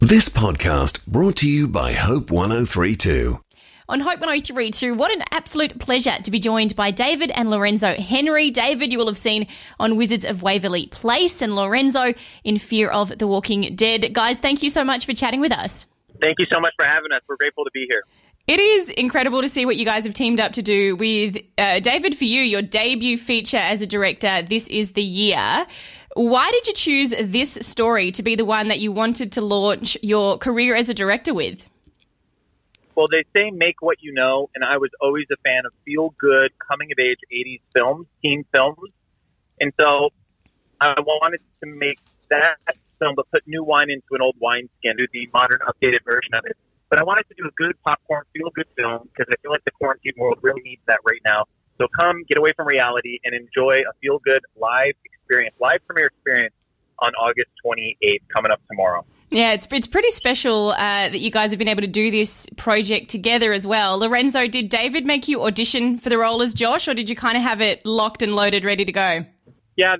This podcast brought to you by Hope 1032. On Hope 1032, what an absolute pleasure to be joined by David and Lorenzo Henry. David, you will have seen on Wizards of Waverly Place, and Lorenzo in Fear of the Walking Dead. Guys, thank you so much for chatting with us. Thank you so much for having us. We're grateful to be here. It is incredible to see what you guys have teamed up to do with David, for you, your debut feature as a director, This Is the Year. Why did you choose this story to be the one that you wanted to launch your career as a director with? Well, they say make what you know, and I was always a fan of feel-good, coming-of-age 80s films, teen films. And so I wanted to make that film, but put new wine into an old wineskin, do the modern, updated version of it. But I wanted to do a good popcorn, feel-good film, because I feel like the quarantine world really needs that right now. So come, get away from reality, and enjoy a feel-good live premiere experience on August 28th, coming up tomorrow. Yeah, it's pretty special that you guys have been able to do this project together as well. Lorenzo, did David make you audition for the role as Josh, or did you kind of have it locked and loaded, ready to go? Yeah,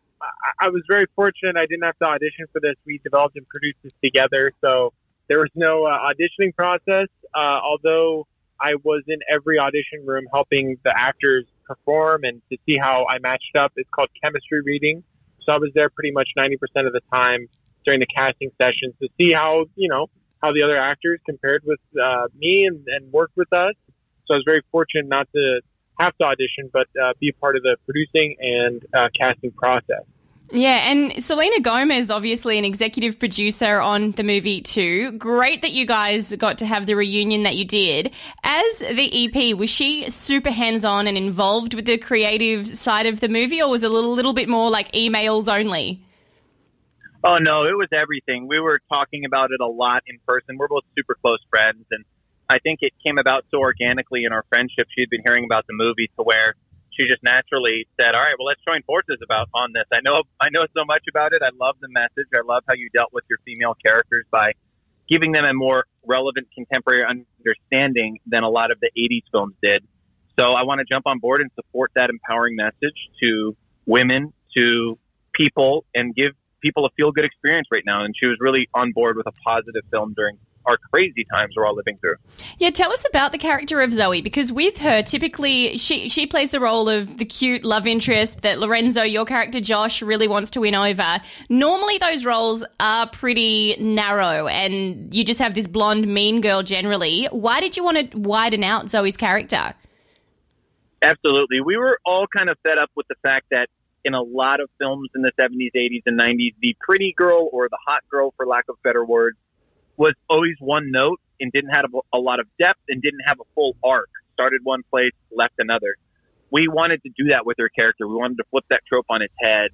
I was very fortunate. I didn't have to audition for this. We developed and produced this together, so there was no auditioning process, although I was in every audition room helping the actors perform and to see how I matched up. It's called chemistry reading. So I was there pretty much 90% of the time during the casting sessions to see how the other actors compared with me and worked with us. So I was very fortunate not to have to audition, but be a part of the producing and casting process. Yeah, and Selena Gomez, obviously an executive producer on the movie too. Great that you guys got to have the reunion that you did. As the EP, was she super hands-on and involved with the creative side of the movie, or was it a little bit more like emails only? Oh, no, it was everything. We were talking about it a lot in person. We're both super close friends, and I think it came about so organically in our friendship. She'd been hearing about the movie to where she just naturally said, all right, well, let's join forces on this. I know so much about it. I love the message. I love how you dealt with your female characters by giving them a more relevant contemporary understanding than a lot of the 80s films did. So I want to jump on board and support that empowering message to women, to people, and give people a feel-good experience right now. And she was really on board with a positive film during our crazy times we're all living through. Yeah, tell us about the character of Zoe, because with her, typically she plays the role of the cute love interest that Lorenzo, your character Josh, really wants to win over. Normally those roles are pretty narrow and you just have this blonde mean girl generally. Why did you want to widen out Zoe's character? Absolutely. We were all kind of fed up with the fact that in a lot of films in the 70s, 80s, and 90s, the pretty girl or the hot girl, for lack of better words, was always one note and didn't have a lot of depth and didn't have a full arc. Started one place, left another. We wanted to do that with her character. We wanted to flip that trope on its head.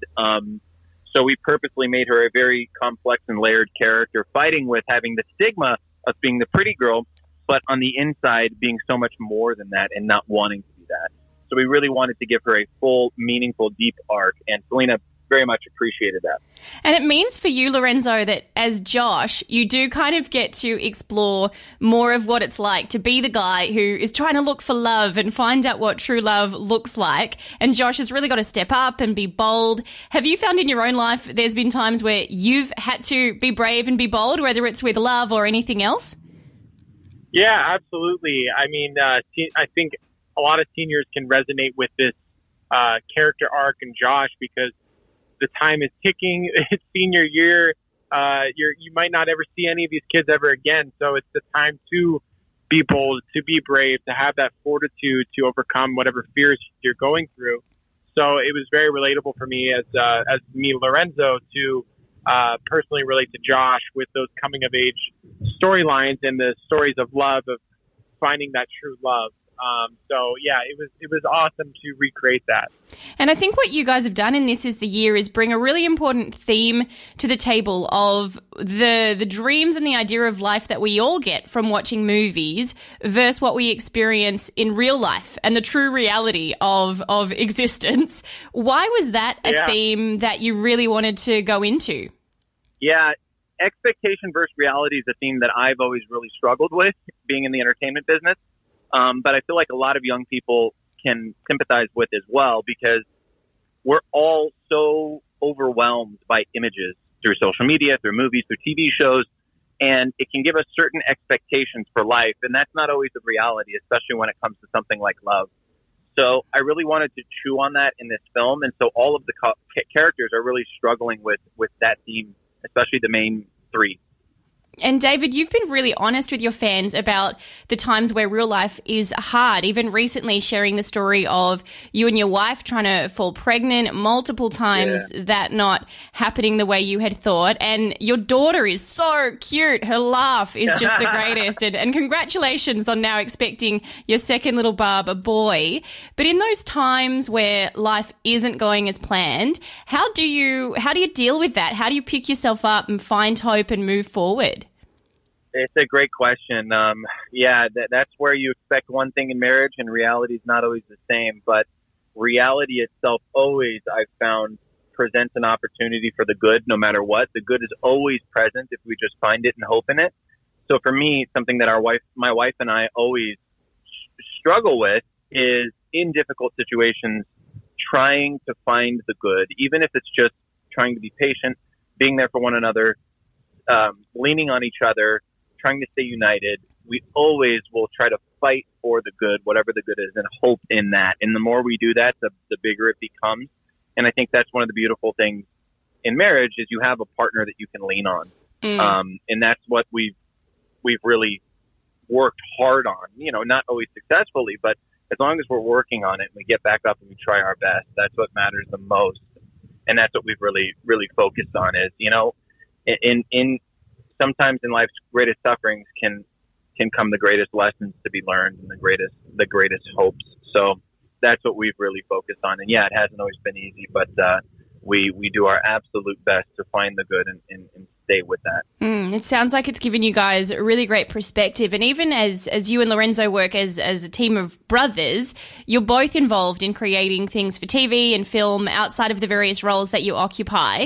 So we purposely made her a very complex and layered character, fighting with having the stigma of being the pretty girl, but on the inside being so much more than that and not wanting to be that. So we really wanted to give her a full, meaningful, deep arc, and Selena very much appreciated that. And it means for you, Lorenzo, that as Josh, you do kind of get to explore more of what it's like to be the guy who is trying to look for love and find out what true love looks like. And Josh has really got to step up and be bold. Have you found in your own life there's been times where you've had to be brave and be bold, whether it's with love or anything else? Yeah, absolutely. I mean, I think a lot of seniors can resonate with this character arc and Josh, because the time is ticking. It's senior year. You might not ever see any of these kids ever again. So it's the time to be bold, to be brave, to have that fortitude to overcome whatever fears you're going through. So it was very relatable for me as me, Lorenzo, to personally relate to Josh with those coming of age storylines and the stories of love, of finding that true love. So yeah, it was awesome to recreate that. And I think what you guys have done in This Is the Year is bring a really important theme to the table of the dreams and the idea of life that we all get from watching movies versus what we experience in real life and the true reality of existence. Why was that a theme that you really wanted to go into? Yeah, expectation versus reality is a theme that I've always really struggled with, being in the entertainment business. But I feel like a lot of young people can sympathize with as well, because we're all so overwhelmed by images through social media, through movies, through TV shows. and it can give us certain expectations for life, and that's not always the reality, especially when it comes to something like love. So I really wanted to chew on that in this film, and so all of the characters are really struggling with that theme, especially the main three. And David, you've been really honest with your fans about the times where real life is hard, even recently sharing the story of you and your wife trying to fall pregnant multiple times, that not happening the way you had thought. And your daughter is so cute. Her laugh is just the greatest. And congratulations on now expecting your second little bub, a boy. But in those times where life isn't going as planned, how do you deal with that? How do you pick yourself up and find hope and move forward? It's a great question. That's where you expect one thing in marriage, and reality is not always the same. But reality itself always, I've found, presents an opportunity for the good, no matter what. The good is always present if we just find it and hope in it. So for me, something that my wife and I always struggle with is, in difficult situations, trying to find the good, even if it's just trying to be patient, being there for one another, leaning on each other, trying to stay united. We always will try to fight for the good, whatever the good is, and hope in that. And the more we do that, the bigger it becomes. And I think that's one of the beautiful things in marriage is you have a partner that you can lean on. And that's what we've really worked hard on, not always successfully, but as long as we're working on it and we get back up and we try our best, that's what matters the most. And that's what we've really, really focused on is, in sometimes in life's greatest sufferings can come the greatest lessons to be learned and the greatest hopes. So that's what we've really focused on. And yeah, it hasn't always been easy, but we do our absolute best to find the good and stay with that. It sounds like it's given you guys a really great perspective. And even as you and Lorenzo work as a team of brothers, you're both involved in creating things for TV and film outside of the various roles that you occupy.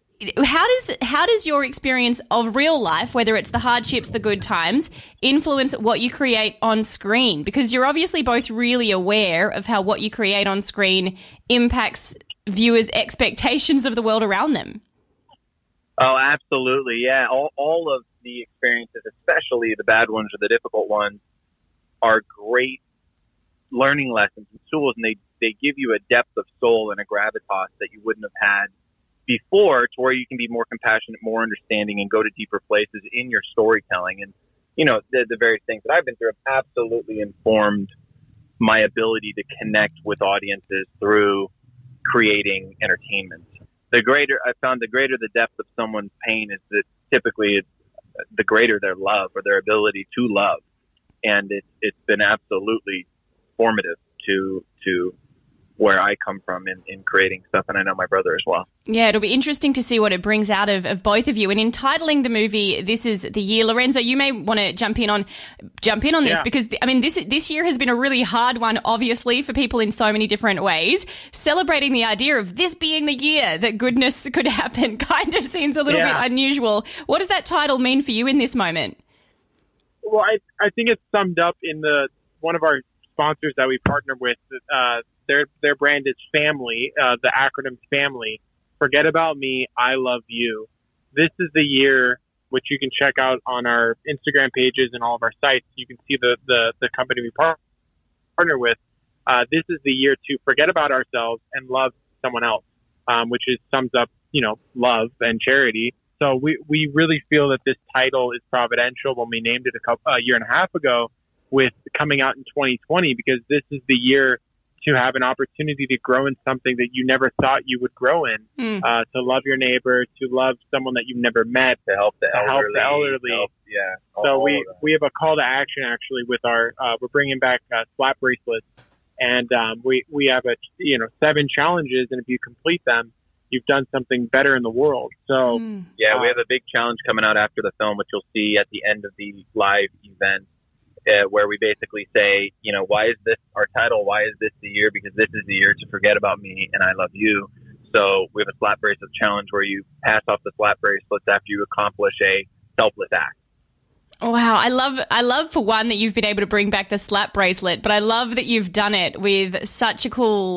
How does your experience of real life, whether it's the hardships, the good times, influence what you create on screen? Because you're obviously both really aware of how what you create on screen impacts viewers' expectations of the world around them. Oh, absolutely. Yeah. All of the experiences, especially the bad ones or the difficult ones, are great learning lessons and tools, and they give you a depth of soul and a gravitas that you wouldn't have had before, to where you can be more compassionate, more understanding, and go to deeper places in your storytelling. And, the various things that I've been through have absolutely informed my ability to connect with audiences through creating entertainment. I found the greater the depth of someone's pain is that typically the greater their love or their ability to love. And it's been absolutely formative to where I come from in creating stuff, and I know my brother as well. Yeah, it'll be interesting to see what it brings out of both of you. And in titling the movie, This Is the Year, Lorenzo, you may want to jump in on this, because this year has been a really hard one, obviously, for people in so many different ways. Celebrating the idea of this being the year that goodness could happen kind of seems a little bit unusual. What does that title mean for you in this moment? Well, I think it's summed up in one of our sponsors that we partner with. Their brand is Family, the acronym Family. Forget about me, I love you. This is the year, which you can check out on our Instagram pages and all of our sites. You can see the company we partner with. This is the year to forget about ourselves and love someone else, which sums up, love and charity. So we really feel that this title is providential when we named it a year and a half ago, with coming out in 2020, because this is the year to have an opportunity to grow in something that you never thought you would grow in, to love your neighbor, to love someone that you've never met, to help the elderly. So we have a call to action actually with our, we're bringing back slap bracelets, and we have 7 challenges, and if you complete them, you've done something better in the world. So we have a big challenge coming out after the film, which you'll see at the end of the live event. Where we basically say, why is this our title? Why is this the year? Because this is the year to forget about me and I love you. So we have a slap bracelet challenge where you pass off the slap bracelets after you accomplish a selfless act. Wow, I love for one that you've been able to bring back the slap bracelet, but I love that you've done it with such a cool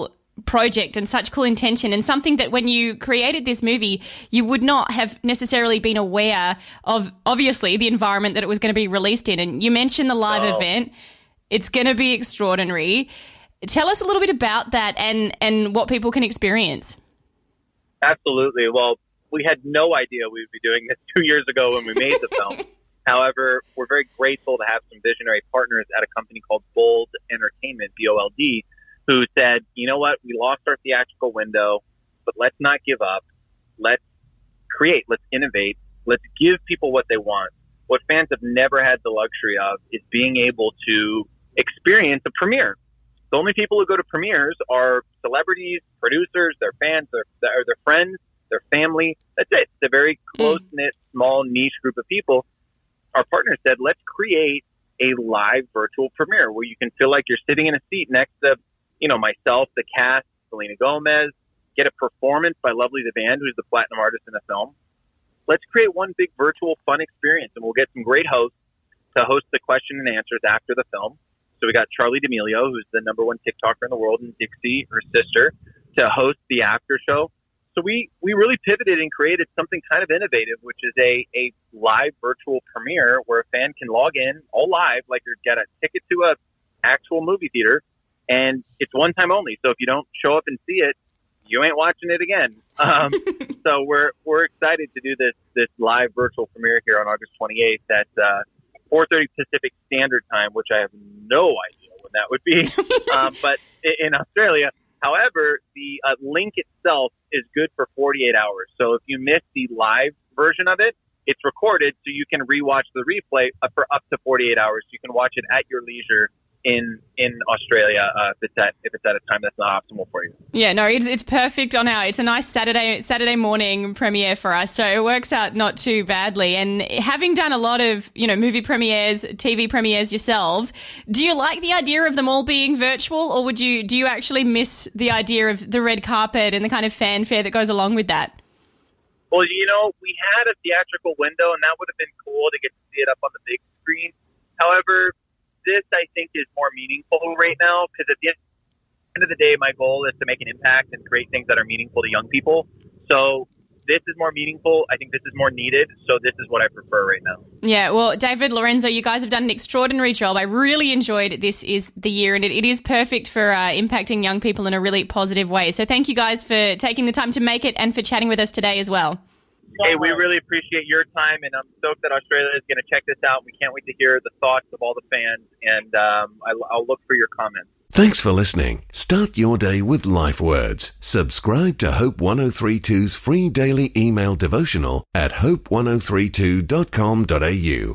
project and such cool intention, and something that when you created this movie, you would not have necessarily been aware of, obviously, the environment that it was going to be released in. And you mentioned the live event. It's going to be extraordinary. Tell us a little bit about that and what people can experience. Absolutely. Well, we had no idea we would be doing this 2 years ago when we made the film. However, we're very grateful to have some visionary partners at a company called Bold Entertainment, BOLD, who said, you know what, we lost our theatrical window, but let's not give up. Let's create, let's innovate, let's give people what they want. What fans have never had the luxury of is being able to experience a premiere. The only people who go to premieres are celebrities, producers, their fans, their friends, their family. That's it. It's a very close-knit, small, niche group of people. Our partner said, let's create a live virtual premiere where you can feel like you're sitting in a seat next to, myself, the cast, Selena Gomez, get a performance by Lovely the Band, who's the platinum artist in the film. Let's create one big virtual fun experience, and we'll get some great hosts to host the question and answers after the film. So we got Charli D'Amelio, who's the number one TikToker in the world, and Dixie, her sister, to host the after show. So we really pivoted and created something kind of innovative, which is a live virtual premiere where a fan can log in all live, like you get a ticket to a actual movie theater, and it's one time only. So if you don't show up and see it, you ain't watching it again. So we're excited to do this live virtual premiere here on August 28th at 4:30 Pacific Standard Time, which I have no idea when that would be, but in Australia. However, the link itself is good for 48 hours. So if you miss the live version of it, it's recorded so you can rewatch the replay for up to 48 hours. You can watch it at your leisure in Australia if it's at a time that's not optimal for you. Yeah, no, it's perfect on it's a nice Saturday morning premiere for us, so it works out not too badly. And having done a lot of movie premieres, TV premieres yourselves, do you like the idea of them all being virtual, or do you actually miss the idea of the red carpet and the kind of fanfare that goes along with that? Well, we had a theatrical window, and that would have been cool to get to see it up on the big screen. However, this, I think, is more meaningful right now because at the end of the day, my goal is to make an impact and create things that are meaningful to young people. So this is more meaningful. I think this is more needed. So this is what I prefer right now. Yeah, well, David, Lorenzo, you guys have done an extraordinary job. I really enjoyed This Is the Year, and it is perfect for impacting young people in a really positive way. So thank you guys for taking the time to make it and for chatting with us today as well. Hey, we really appreciate your time, and I'm stoked that Australia is going to check this out. We can't wait to hear the thoughts of all the fans, and I'll look for your comments. Thanks for listening. Start your day with Life Words. Subscribe to Hope 1032's free daily email devotional at hope1032.com.au.